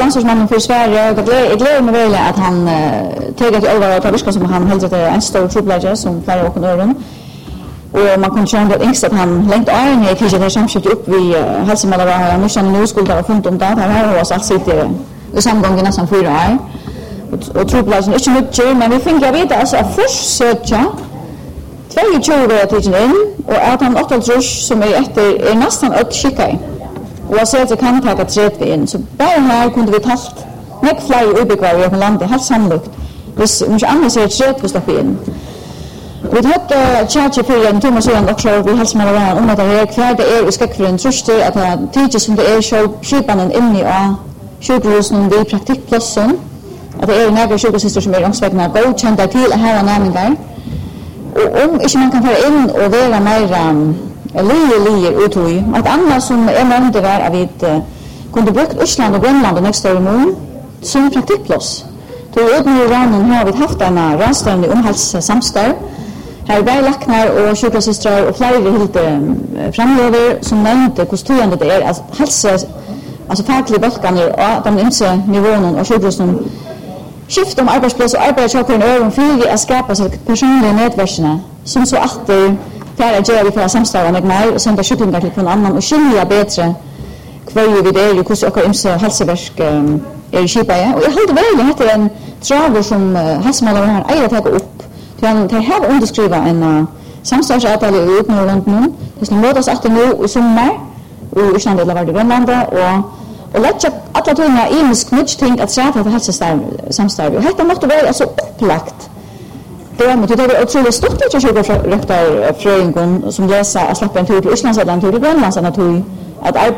ansvarsmannen för Sverige. Jag gläder mig väl att han tar ett över och tar viska som han helt det en stor trubbelager som flera och öron. Och man kan känna att ängst att han längt åren i kriget har samskilt upp vid Hälsomälla har missan nu skulle ha funnit om det här har oss allt sitter i samgången nästan 4 år. Och trubbelagen är inte mycket men vi fick jag vet alltså först söka 22 år till in och att han 8 år som är efter är nästan ett skicka. Och jag säger att jag kan ta 30 in så bara här kunde vi talt mycket fler uppbyggare i landet helt sannolikt. Hvis mycket annars är 30 stopp in. Vi hade chattat för en timme sedan också vi Hälsomälla om att det är kvar det är ska för en tröst att det tidigt som det är skipanen in i sjukhusen vid praktikplatsen att det är några sjukhussyster som är ansvariga godkända till här och nämningar. Och om inte man kan föra in och vara mer lier uttog att annat som är nämnde var att vi kunde brukt Island och Grönland och nästa år mån som praktikplats. Då i ramen har vi haft en rastande omhälssamstarv. Här är läknar och sjukhussyster och flera helt framöver som nämnde hur stöjande det är att hälsa alltså fackliga bölkaner och de imse nivån och sjukhusen skifta om arbetsplats och arbetskökaren över för att skapa sig personliga nätverkena som så alltid för att göra för samstarva med mig och sända kycklingar till någon annan och skilja bättre kvar vi det och hur också imse hälsoverk är i Kipaja och jag håller väl att det är en traver som Hälsomälla har eget att ta upp till han har underskriva en samstarvsavtal i Utnorrland nu det ska mötas att nu i sommar och Island eller var det Grönland och lägga alla tunga imisk mycket ting att säga att det hälsostarv samstarv. Detta måste vara så upplagt. Det är otroligt stort att jag rektor fröingen som läser att släppa en tur till Island eller en tur till Grönland att